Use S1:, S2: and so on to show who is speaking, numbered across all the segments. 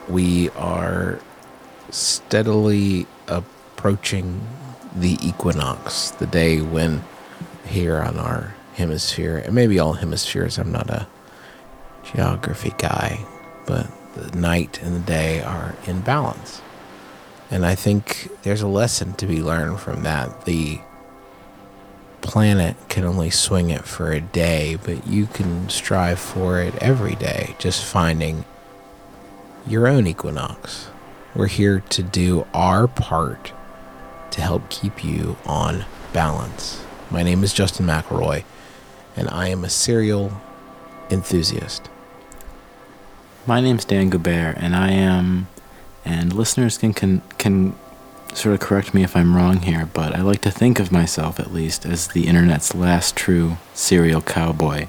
S1: we are steadily approaching the equinox, the day when here on our hemisphere, and maybe all hemispheres, I'm not a geography guy, but the night and the day are in balance. And I think there's a lesson to be learned from that. The planet can only swing it for a day, but you can strive for it every day, just finding your own equinox. We're here to do our part to help keep you on balance. My name is Justin McElroy, and I am a cereal enthusiast.
S2: My name's Dan Goubert, and I am, and listeners can sort of correct me if I'm wrong here, but I like to think of myself, at least, as the internet's last true cereal cowboy.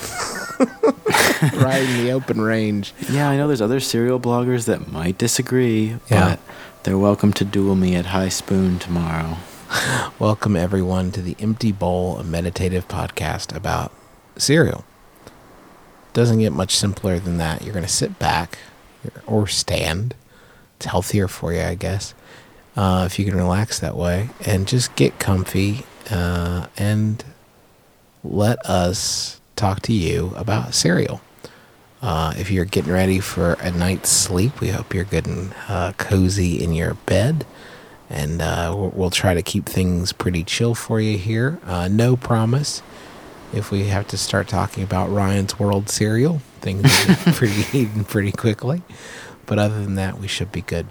S1: Riding the open range.
S2: Yeah, I know there's other cereal bloggers that might disagree, but they're welcome to duel me at High Spoon tomorrow.
S1: Welcome, everyone, to the Empty Bowl, a meditative podcast about cereal. Doesn't get much simpler than that. You're going to sit back or stand. It's healthier for you, I guess, if you can relax that way, and just get comfy and let us talk to you about cereal. If you're getting ready for a night's sleep, we hope you're getting cozy in your bed, and we'll try to keep things pretty chill for you here. No promise. If we have to start talking about Ryan's World cereal, things get pretty quickly. But other than that, we should be good.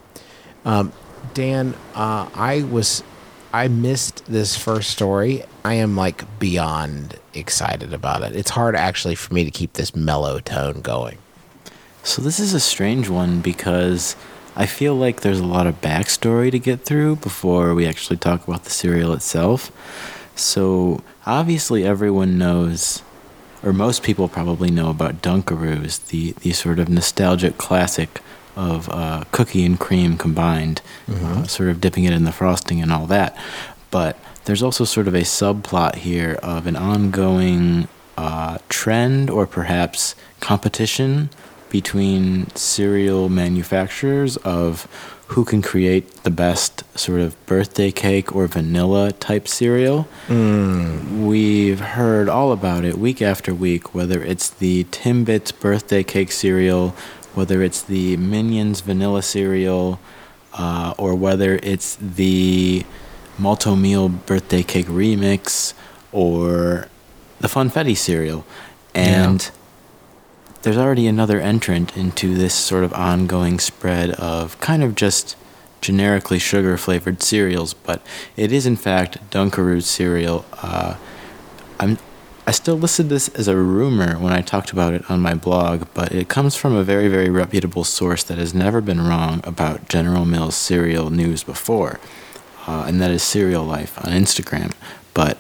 S1: Dan, I missed this first story. I am like beyond excited about it. It's hard actually for me to keep this mellow tone going.
S2: So this is a strange one because I feel like there's a lot of backstory to get through before we actually talk about the cereal itself. So obviously everyone knows, or most people probably know about Dunkaroos, the sort of nostalgic classic of cookie and cream combined, sort of dipping it in the frosting and all that. But there's also sort of a subplot here of an ongoing trend or perhaps competition between cereal manufacturers of who can create the best sort of birthday cake or vanilla type cereal. We've heard all about it week after week, whether it's the Timbits birthday cake cereal, whether it's the Minions vanilla cereal, or whether it's the Malto-Meal birthday cake remix, or the Funfetti cereal. And there's already another entrant into this sort of ongoing spread of kind of just generically sugar-flavored cereals, but it is in fact Dunkaroos cereal. I still listed this as a rumor when I talked about it on my blog, but it comes from a very, very reputable source that has never been wrong about General Mills cereal news before, and that is Cereal Life on Instagram. But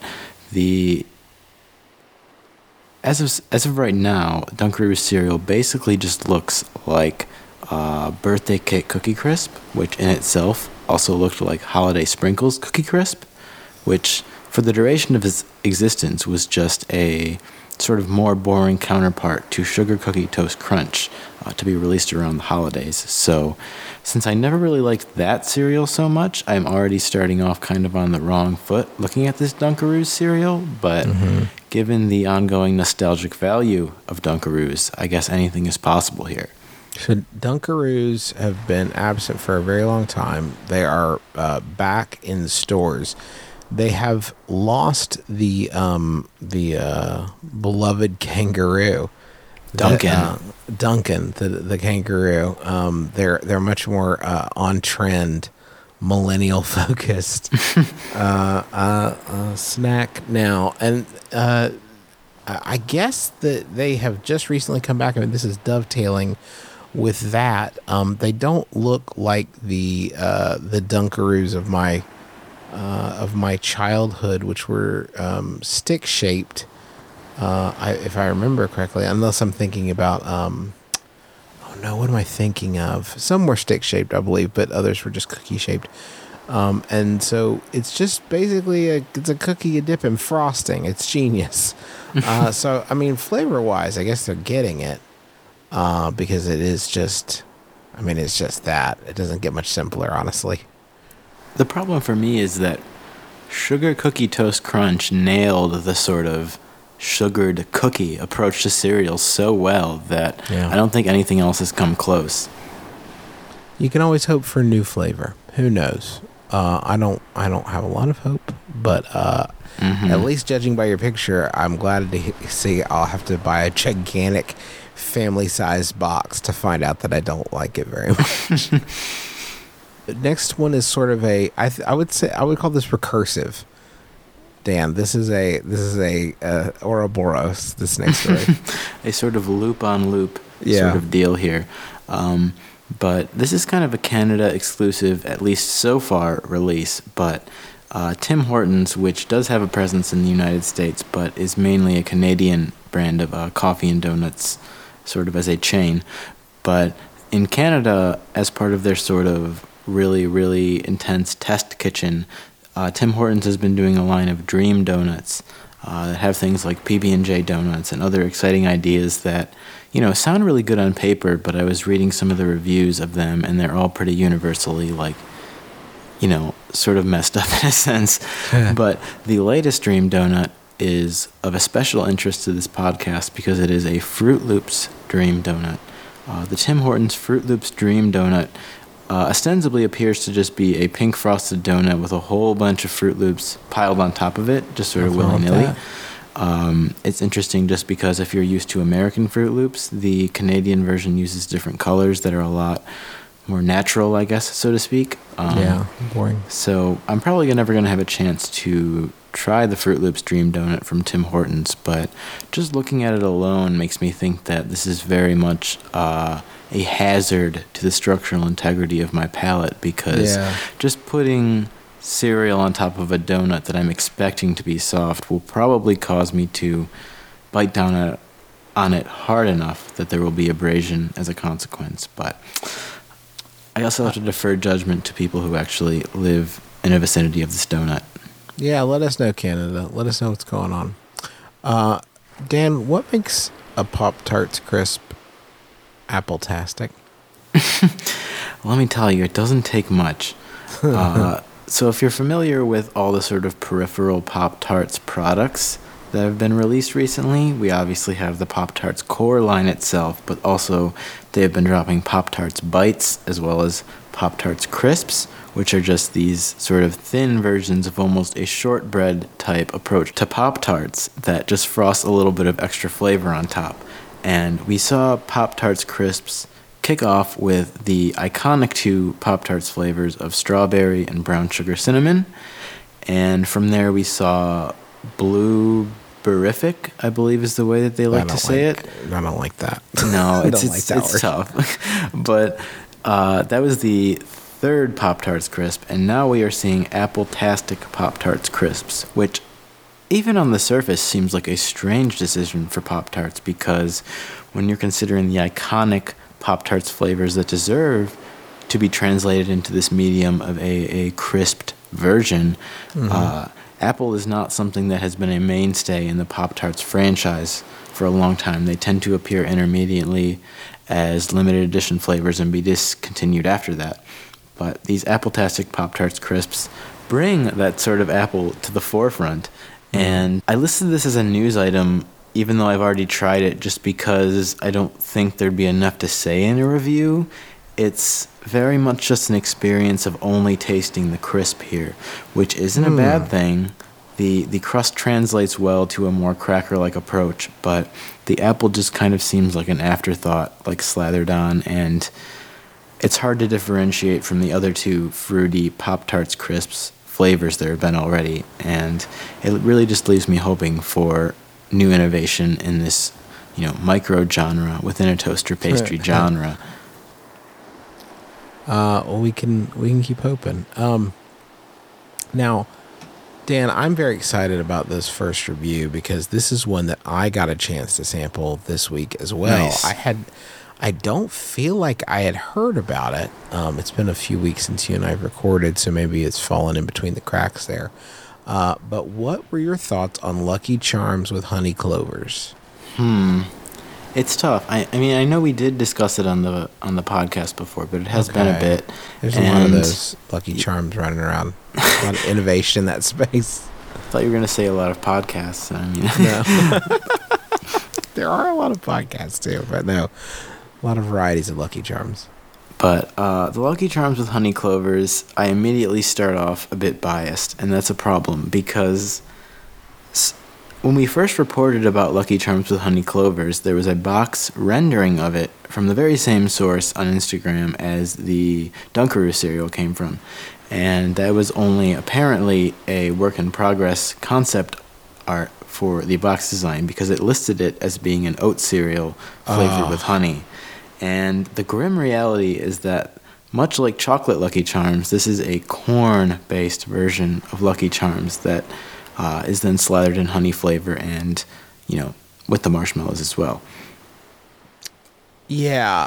S2: as of right now, Dunkaroos cereal basically just looks like birthday cake Cookie Crisp, which in itself also looked like Holiday Sprinkles Cookie Crisp, which for the duration of its existence was just a sort of more boring counterpart to Sugar Cookie Toast Crunch to be released around the holidays. So since I never really liked that cereal so much, I'm already starting off kind of on the wrong foot looking at this Dunkaroos cereal, but given the ongoing nostalgic value of Dunkaroos, I guess anything is possible here.
S1: So Dunkaroos have been absent for a very long time. They are back in stores. They have lost the beloved kangaroo,
S2: Duncan,
S1: the kangaroo. They're much more on trend, millennial focused snack now, and I guess that they have just recently come back. I mean, this is dovetailing with that. They don't look like the Dunkaroos of my childhood, which were stick shaped. If I remember correctly, unless I'm thinking about what am I thinking of? Some were stick shaped, I believe, but others were just cookie shaped. And so it's just basically it's a cookie you dip in frosting. It's genius. So I mean, flavor wise, I guess they're getting it because it is just I mean, it's just that. It doesn't get much simpler, honestly.
S2: The problem for me is that Sugar Cookie Toast Crunch nailed the sort of sugared cookie approach to cereal so well that I don't think anything else has come close.
S1: You can always hope for new flavor. Who knows? I don't have a lot of hope, but at least judging by your picture, I'm glad to see I'll have to buy a gigantic family-sized box to find out that I don't like it very much. The next one is sort of I would call this recursive. Dan, this is a Ouroboros, this next story.
S2: A sort of loop-on-loop sort of deal here. But this is kind of a Canada exclusive, at least so far, release. But Tim Hortons, which does have a presence in the United States, but is mainly a Canadian brand of coffee and donuts, sort of as a chain. But in Canada, as part of their sort of really, really intense test kitchen, Tim Hortons has been doing a line of dream donuts that have things like PB&J donuts and other exciting ideas that, sound really good on paper, but I was reading some of the reviews of them, and they're all pretty universally, sort of messed up in a sense. But the latest dream donut is of a special interest to this podcast because it is a Fruit Loops dream donut. The Tim Hortons Fruit Loops dream donut ostensibly appears to just be a pink frosted donut with a whole bunch of Fruit Loops piled on top of it, just sort of willy-nilly. It's interesting just because if you're used to American Fruit Loops, the Canadian version uses different colors that are a lot more natural, I guess, so to speak.
S1: Boring.
S2: So I'm probably never going to have a chance to try the Fruit Loops Dream Donut from Tim Hortons, but just looking at it alone makes me think that this is very much a hazard to the structural integrity of my palate, because just putting cereal on top of a donut that I'm expecting to be soft will probably cause me to bite down on it hard enough that there will be abrasion as a consequence. But I also have to defer judgment to people who actually live in a vicinity of this donut.
S1: Yeah, let us know, Canada. Let us know what's going on. Dan, what makes a Pop-Tarts Crisp apple-tastic?
S2: Let me tell you, it doesn't take much. So if you're familiar with all the sort of peripheral Pop-Tarts products that have been released recently, we obviously have the Pop-Tarts core line itself, but also they have been dropping Pop-Tarts Bites as well as Pop-Tarts Crisps, which are just these sort of thin versions of almost a shortbread type approach to Pop-Tarts that just frost a little bit of extra flavor on top. And we saw Pop-Tarts Crisps kick off with the iconic two Pop-Tarts flavors of strawberry and brown sugar cinnamon. And from there we saw Blueberryfic, I believe is the way that they like to say it.
S1: I don't like that.
S2: No, it's tough. But that was the third Pop-Tarts Crisp, and now we are seeing Apple-tastic Pop-Tarts Crisps, which even on the surface seems like a strange decision for Pop-Tarts, because when you're considering the iconic Pop-Tarts flavors that deserve to be translated into this medium of a crisped version, Apple is not something that has been a mainstay in the Pop-Tarts franchise for a long time. They tend to appear intermediately as limited edition flavors and be discontinued after that. But these Apple-tastic Pop-Tarts Crisps bring that sort of apple to the forefront. And I listed this as a news item, even though I've already tried it, just because I don't think there'd be enough to say in a review. It's very much just an experience of only tasting the crisp here, which isn't a bad thing. The crust translates well to a more cracker-like approach, but the apple just kind of seems like an afterthought, like slathered on, and it's hard to differentiate from the other two fruity Pop-Tarts Crisps flavors there have been already, and it really just leaves me hoping for new innovation in this, micro genre within a toaster pastry genre.
S1: Well, we can keep hoping. Now, Dan, I'm very excited about this first review because this is one that I got a chance to sample this week as well.
S2: Nice.
S1: I don't feel like I had heard about it. It's been a few weeks since you and I have recorded, so maybe it's fallen in between the cracks there. But what were your thoughts on Lucky Charms with honey clovers?
S2: It's tough. I mean, I know we did discuss it on the podcast before, but it has been a bit.
S1: There's a lot of those Lucky Charms running around. A lot of innovation in that space.
S2: I thought you were going to say a lot of podcasts. I mean,
S1: no. There are a lot of podcasts too, but no, a lot of varieties of Lucky Charms.
S2: But the Lucky Charms with honey clovers, I immediately start off a bit biased, and that's a problem because when we first reported about Lucky Charms with honey clovers, there was a box rendering of it from the very same source on Instagram as the Dunkaroo cereal came from. And that was only apparently a work in progress concept art for the box design because it listed it as being an oat cereal flavored with honey. And the grim reality is that, much like chocolate Lucky Charms, this is a corn-based version of Lucky Charms that is then slathered in honey flavor and, with the marshmallows as well.
S1: Yeah,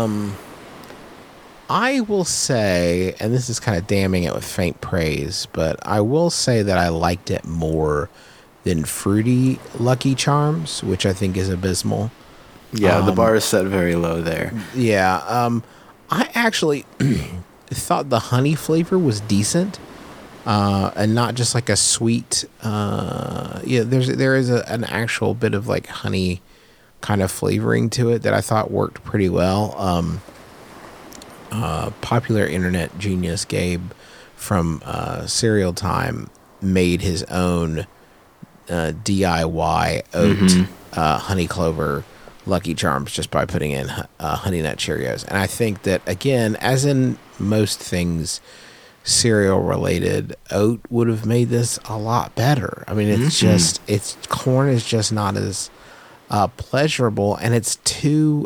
S1: I will say, and this is kind of damning it with faint praise, but I will say that I liked it more than fruity Lucky Charms, which I think is abysmal.
S2: Yeah, the bar is set very low there.
S1: Yeah, I actually thought the honey flavor was decent, and not just like a sweet. There is an actual bit of like honey kind of flavoring to it that I thought worked pretty well. Popular internet genius Gabe from Cereal Time made his own DIY oat honey clover Lucky Charms just by putting in Honey Nut Cheerios. And I think that, again, as in most things cereal related, oat would have made this a lot better. I mean, it's corn is just not as pleasurable, and it's too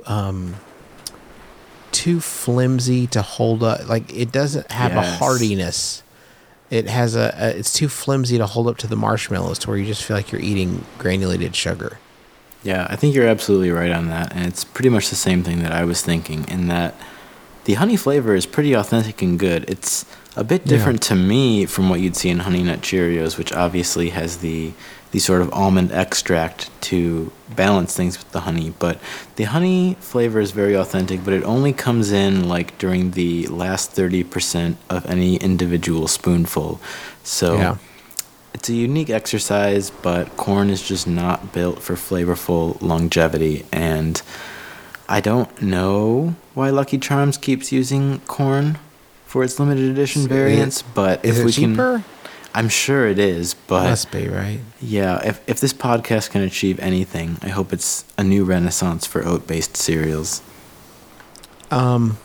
S1: flimsy to hold up. Like, it doesn't have a hardiness. It has it's too flimsy to hold up to the marshmallows to where you just feel like you're eating granulated sugar.
S2: Yeah, I think you're absolutely right on that, and it's pretty much the same thing that I was thinking, in that the honey flavor is pretty authentic and good. It's a bit different to me from what you'd see in Honey Nut Cheerios, which obviously has the sort of almond extract to balance things with the honey, but the honey flavor is very authentic, but it only comes in like during the last 30% of any individual spoonful. So it's a unique exercise, but corn is just not built for flavorful longevity, and I don't know why Lucky Charms keeps using corn for its limited edition variants, but
S1: is
S2: if
S1: it
S2: we
S1: cheaper?
S2: I'm sure it is, but
S1: Must be, right?
S2: Yeah, if this podcast can achieve anything, I hope it's a new renaissance for oat-based cereals.
S1: Dan,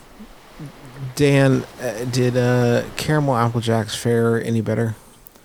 S1: did Caramel Apple Jacks fare any better?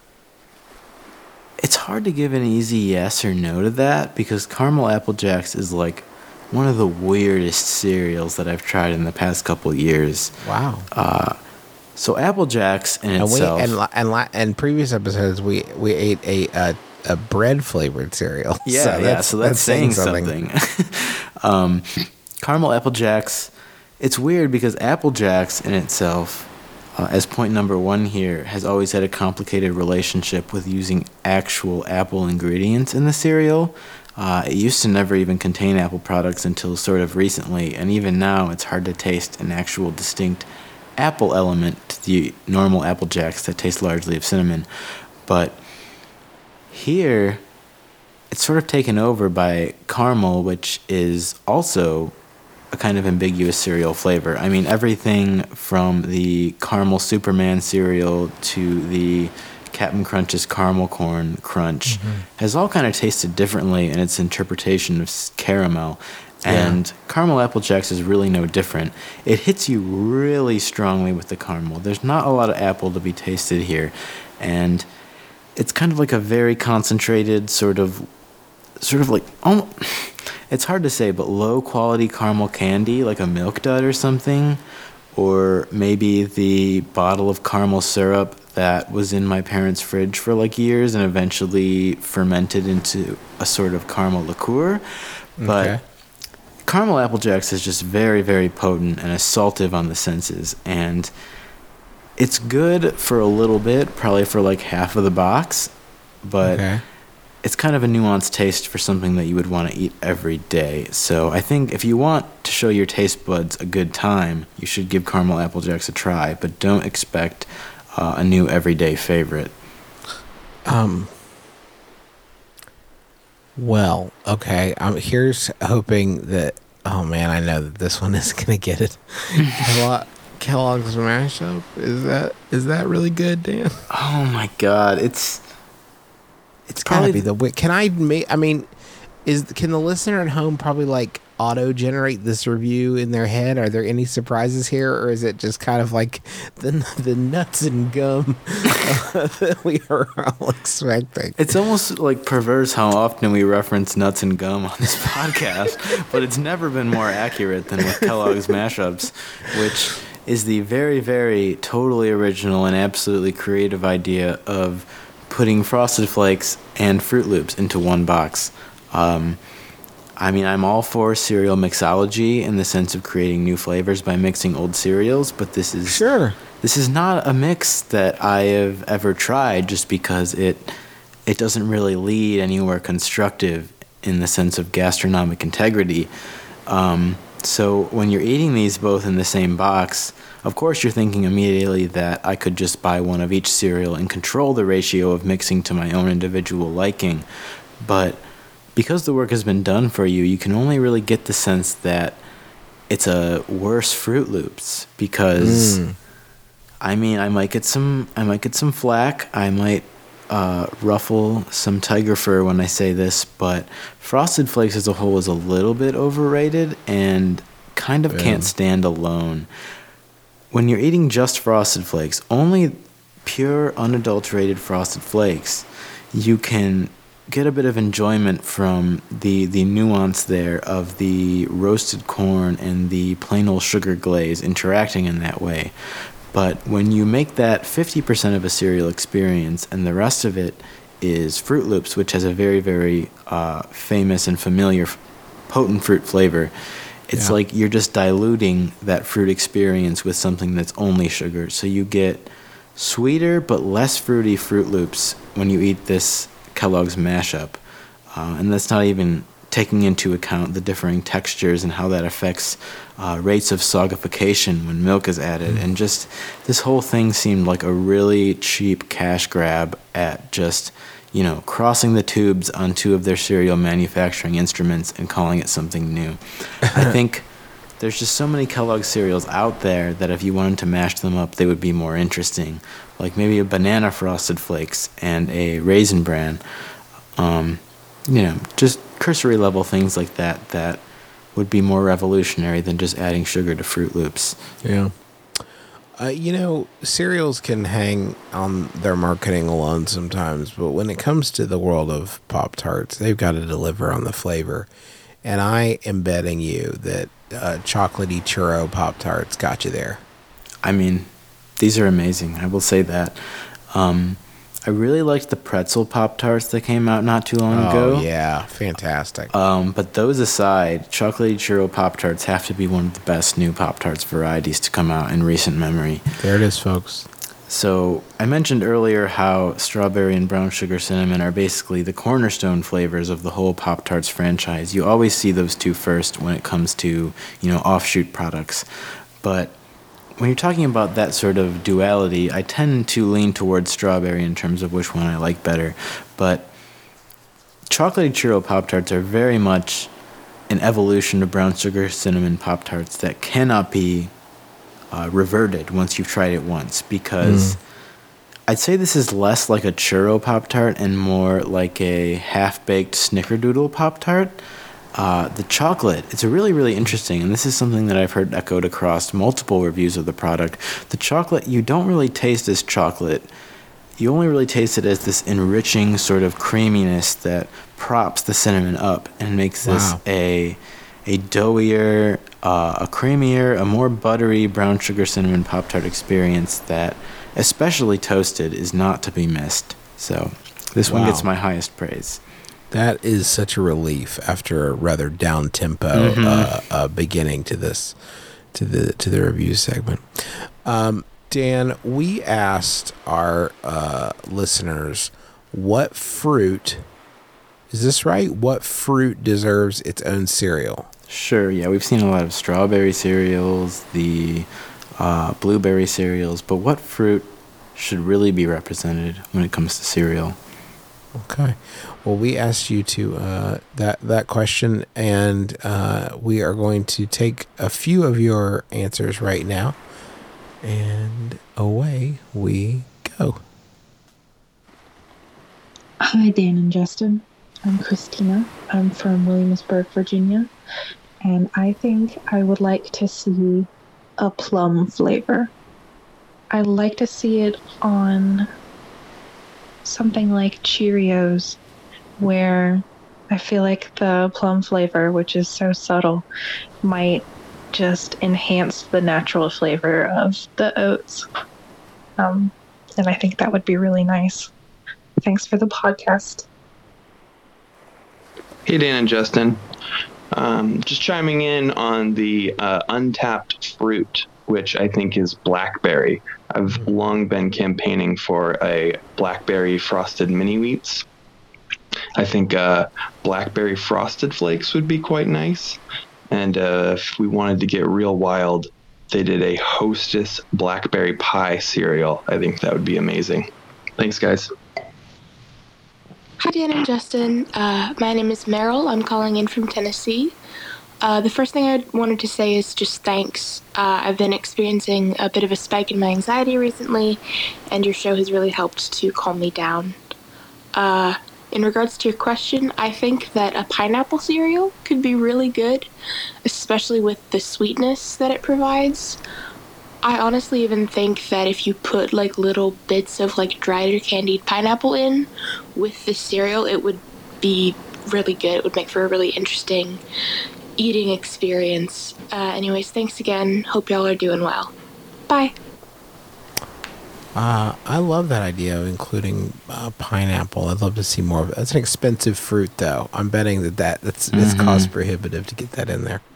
S2: It's hard to give an easy yes or no to that because Caramel Apple Jacks is like one of the weirdest cereals that I've tried in the past couple years.
S1: Wow.
S2: So Apple Jacks in itself,
S1: and previous episodes we ate a bread flavored cereal.
S2: So that's saying something. Caramel Apple Jacks, it's weird because Apple Jacks in itself, as point number one here, has always had a complicated relationship with using actual apple ingredients in the cereal. It used to never even contain apple products until sort of recently, and even now it's hard to taste an actual distinct apple element to the normal Apple Jacks that taste largely of cinnamon. But here, it's sort of taken over by caramel, which is also a kind of ambiguous cereal flavor. I mean, everything from the caramel Superman cereal to the Captain Crunch's caramel corn crunch has all kind of tasted differently in its interpretation of caramel. And Caramel Apple Jacks is really no different. It hits you really strongly with the caramel. There's not a lot of apple to be tasted here. And it's kind of like a very concentrated sort of like, it's hard to say, but low quality caramel candy, like a Milk Dud or something. Or maybe the bottle of caramel syrup that was in my parents' fridge for like years and eventually fermented into a sort of caramel liqueur. But Caramel Apple Jacks is just very, very potent and assaultive on the senses. And it's good for a little bit, probably for like half of the box. But it's kind of a nuanced taste for something that you would want to eat every day. So I think if you want to show your taste buds a good time, you should give Caramel Apple Jacks a try, but don't expect a new everyday favorite.
S1: Well, okay. Here's hoping that. Oh man, I know that this one is gonna get it. Kellogg's mashup. Is that really good, Dan?
S2: Oh my God, it's
S1: gotta be the. Can I make? I mean, can the listener at home probably like auto generate this review in their head? Are there any surprises here, or is it just kind of like the nuts and gum that we are all expecting?
S2: It's almost like perverse how often we reference nuts and gum on this podcast, but it's never been more accurate than with Kellogg's Mashups, which is the very, very totally original and absolutely creative idea of putting Frosted Flakes and Fruit Loops into one box. I mean, I'm all for cereal mixology in the sense of creating new flavors by mixing old cereals, but this is not a mix that I have ever tried just because it doesn't really lead anywhere constructive in the sense of gastronomic integrity. So when you're eating these both in the same box, of course you're thinking immediately that I could just buy one of each cereal and control the ratio of mixing to my own individual liking. But because the work has been done for you, you can only really get the sense that it's a worse Fruit Loops because, I mean, I might get some flack. I might ruffle some tiger fur when I say this, but Frosted Flakes as a whole is a little bit overrated and kind of can't stand alone. When you're eating just Frosted Flakes, only pure unadulterated Frosted Flakes, you can get a bit of enjoyment from the nuance there of the roasted corn and the plain old sugar glaze interacting in that way. But when you make that 50% of a cereal experience and the rest of it is Fruit Loops, which has a very, very famous and familiar potent fruit flavor, it's like you're just diluting that fruit experience with something that's only sugar. So you get sweeter but less fruity Fruit Loops when you eat this Kellogg's mashup, and that's not even taking into account the differing textures and how that affects rates of soggification when milk is added. And just this whole thing seemed like a really cheap cash grab at just, crossing the tubes on two of their cereal manufacturing instruments and calling it something new. I think there's just so many Kellogg's cereals out there that if you wanted to mash them up, they would be more interesting. Like maybe a banana Frosted Flakes and a Raisin Bran. Just cursory level things like that would be more revolutionary than just adding sugar to Fruit Loops.
S1: Yeah. Cereals can hang on their marketing alone sometimes, but when it comes to the world of Pop-Tarts, they've got to deliver on the flavor. And I am betting you that chocolatey churro Pop-Tarts got you there.
S2: I mean, these are amazing. I will say that. I really liked the pretzel Pop-Tarts that came out not too long ago.
S1: Oh, yeah. Fantastic.
S2: But those aside, chocolatey churro Pop-Tarts have to be one of the best new Pop-Tarts varieties to come out in recent memory.
S1: There it is, folks.
S2: So I mentioned earlier how strawberry and brown sugar cinnamon are basically the cornerstone flavors of the whole Pop-Tarts franchise. You always see those two first when it comes to, offshoot products. But when you're talking about that sort of duality, I tend to lean towards strawberry in terms of which one I like better. But chocolatey churro Pop-Tarts are very much an evolution of brown sugar cinnamon Pop-Tarts that cannot be reverted once you've tried it once, because I'd say this is less like a churro Pop-Tart and more like a half-baked snickerdoodle Pop-Tart. The chocolate, it's really, really interesting, and this is something that I've heard echoed across multiple reviews of the product. The chocolate, you don't really taste as chocolate. You only really taste it as this enriching sort of creaminess that props the cinnamon up and makes this a doughier, a creamier, a more buttery brown sugar cinnamon Pop-Tart experience that, especially toasted, is not to be missed. So this one gets my highest praise.
S1: That is such a relief after a rather down tempo beginning to this to the review segment. Dan, we asked our listeners what fruit Is this right? What fruit deserves its own cereal?
S2: Sure, yeah, we've seen a lot of strawberry cereals, the blueberry cereals, but what fruit should really be represented when it comes to cereal?
S1: Okay. Well, we asked you to that question, and we are going to take a few of your answers right now, and away we go.
S3: Hi, Dan and Justin. I'm Christina. I'm from Williamsburg, Virginia, and I think I would like to see a plum flavor. I'd like to see it on something like Cheerios, where I feel like the plum flavor, which is so subtle, might just enhance the natural flavor of the oats. And I think that would be really nice. Thanks for the podcast.
S4: Hey, Dan and Justin. Just chiming in on the untapped fruit, which I think is blackberry. I've long been campaigning for a blackberry frosted mini wheats. I think blackberry frosted flakes would be quite nice. And if we wanted to get real wild, they did a Hostess blackberry pie cereal. I think that would be amazing. Thanks, guys.
S5: Hi, Dan and Justin. My name is Meryl. I'm calling in from Tennessee. The first thing I wanted to say is just thanks. I've been experiencing a bit of a spike in my anxiety recently, and your show has really helped to calm me down. In regards to your question, I think that a pineapple cereal could be really good, especially with the sweetness that it provides. I honestly even think that if you put like little bits of like dried or candied pineapple in with the cereal, it would be really good. It would make for a really interesting eating experience. Anyways, thanks again. Hope y'all are doing well. Bye.
S1: I love that idea of including pineapple. I'd love to see more of it. That's an expensive fruit, though. I'm betting it's cost prohibitive to get that in there.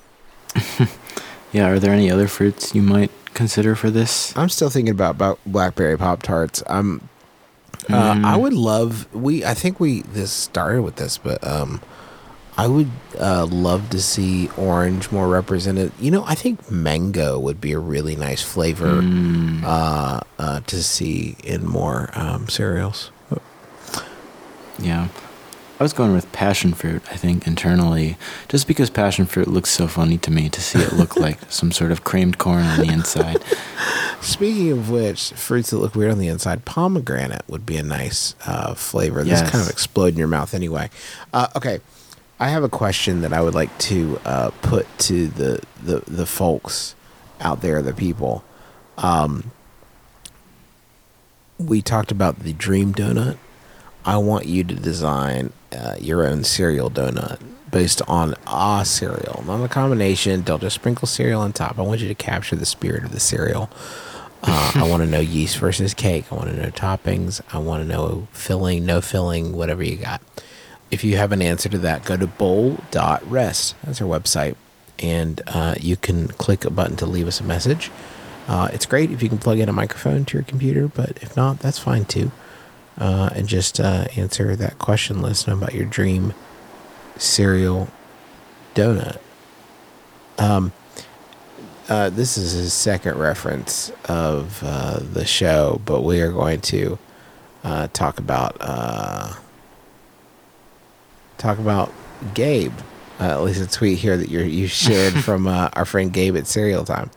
S2: Yeah, are there any other fruits you might consider for this?
S1: I'm still thinking about blackberry Pop-Tarts. I would love, I think this started with this, but I would love to see orange more represented. I think mango would be a really nice flavor to see in more cereals.
S2: Yeah. I was going with passion fruit, I think, internally, just because passion fruit looks so funny to me to see it look like some sort of creamed corn on the inside.
S1: Speaking of which, fruits that look weird on the inside, pomegranate would be a nice flavor.
S2: Yes.
S1: This kind of explode in your mouth anyway. Okay, I have a question that I would like to put to the folks out there, the people. We talked about the dream donut. I want you to design your own cereal donut based on a cereal, not a combination. Don't just sprinkle cereal on top. I want you to capture the spirit of the cereal. I want to know yeast versus cake. I want to know toppings. I want to know filling, no filling, whatever you got. If you have an answer to that, go to bowl.rest. That's our website. And you can click a button to leave us a message. It's great if you can plug in a microphone to your computer, but if not, that's fine too. And just answer that question. Let us know about your dream cereal donut. This is his second reference of the show, but we are going to talk about Gabe. At least a tweet here that you shared from our friend Gabe at Cereal Time.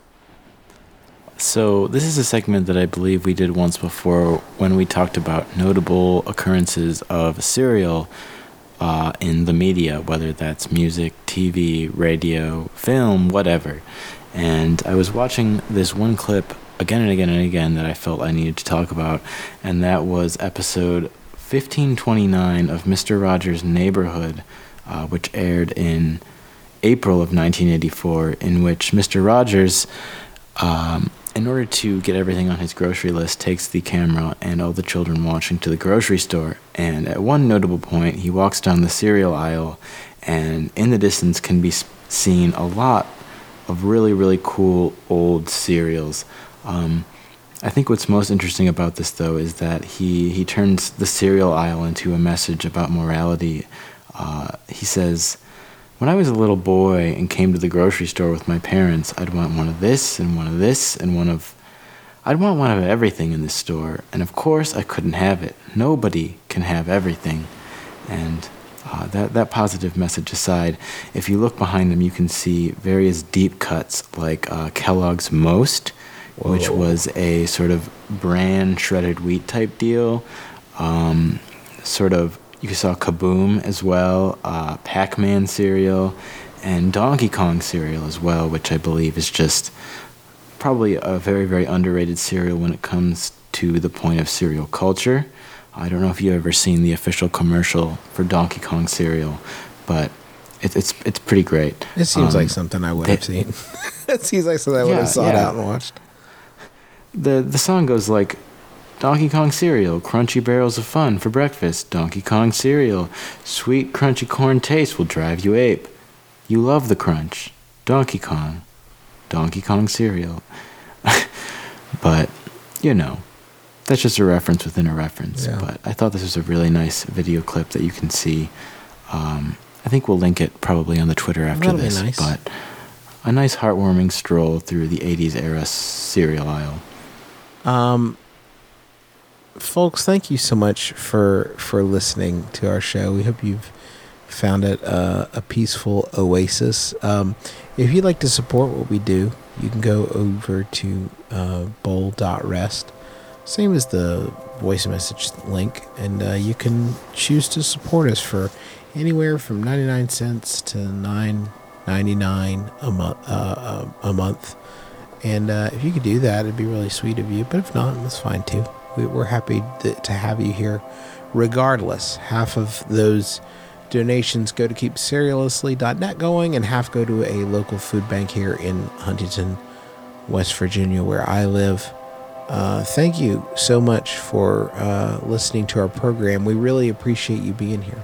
S2: So this is a segment that I believe we did once before when we talked about notable occurrences of cereal in the media, whether that's music, TV, radio, film, whatever. And I was watching this one clip again and again and again that I felt I needed to talk about, and that was episode 1529 of Mr. Rogers' Neighborhood, which aired in April of 1984, in which Mr. Rogers, in order to get everything on his grocery list, takes the camera and all the children watching to the grocery store. And at one notable point, he walks down the cereal aisle, and in the distance can be seen a lot of really, really cool old cereals. I think what's most interesting about this, though, is that he turns the cereal aisle into a message about morality. He says, "When I was a little boy and came to the grocery store with my parents, I'd want one of this and one of this and I'd want one of everything in this store. And of course, I couldn't have it. Nobody can have everything." And that positive message aside, if you look behind him, you can see various deep cuts like Kellogg's Most, which was a sort of bran shredded wheat type deal. You saw Kaboom as well, Pac-Man cereal, and Donkey Kong cereal as well, which I believe is just probably a very, very underrated cereal when it comes to the point of cereal culture. I don't know if you've ever seen the official commercial for Donkey Kong cereal, but it's pretty great.
S1: It seems like something I would have seen. It seems like something I would have sought out and watched.
S2: The song goes like, "Donkey Kong cereal, crunchy barrels of fun for breakfast. Donkey Kong cereal, sweet crunchy corn taste will drive you ape. You love the crunch. Donkey Kong cereal." But, that's just a reference within a reference.
S1: Yeah.
S2: But I thought this was a really nice video clip that you can see. I think we'll link it probably on the Twitter after
S1: That'll be
S2: this.
S1: nice.
S2: But a nice heartwarming stroll through the 80s era cereal aisle.
S1: Folks, thank you so much for listening to our show. We hope you've found it a peaceful oasis. If you'd like to support what we do, you can go over to bowl.rest, same as the voice message link, and you can choose to support us for anywhere from 99 cents to $9.99 a month. And if you could do that, it'd be really sweet of you. But if not, that's fine too. We're happy to have you here regardless. Half of those donations go to keep serialously.net going, and half go to a local food bank here in Huntington, West Virginia, where I live. Thank you so much for listening to our program. We really appreciate you being here.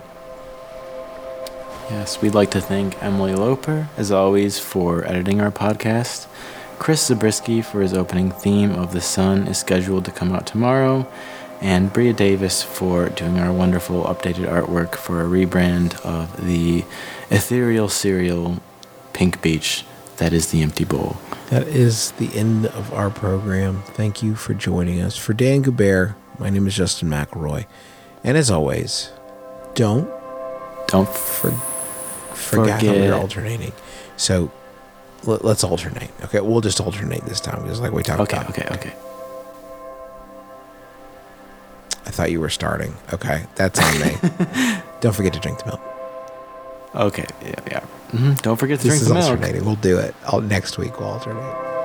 S2: Yes, we'd like to thank Emily Loper, as always, for editing our podcast. Chris Zabriskie for his opening theme of The Sun is scheduled to come out tomorrow. And Bria Davis for doing our wonderful updated artwork for a rebrand of the ethereal cereal Pink Beach that is the Empty Bowl.
S1: That is the end of our program. Thank you for joining us. For Dan Goubert, my name is Justin McElroy. And as always, don't forget how we're alternating. So let's alternate. Okay, we'll just alternate this time, just like we talked about.
S2: Okay.
S1: I thought you were starting. Okay, that's on me. Don't forget to drink the milk.
S2: Okay, yeah. Mm-hmm. Don't forget to drink the milk.
S1: This is alternating. We'll do it. Next week we'll alternate.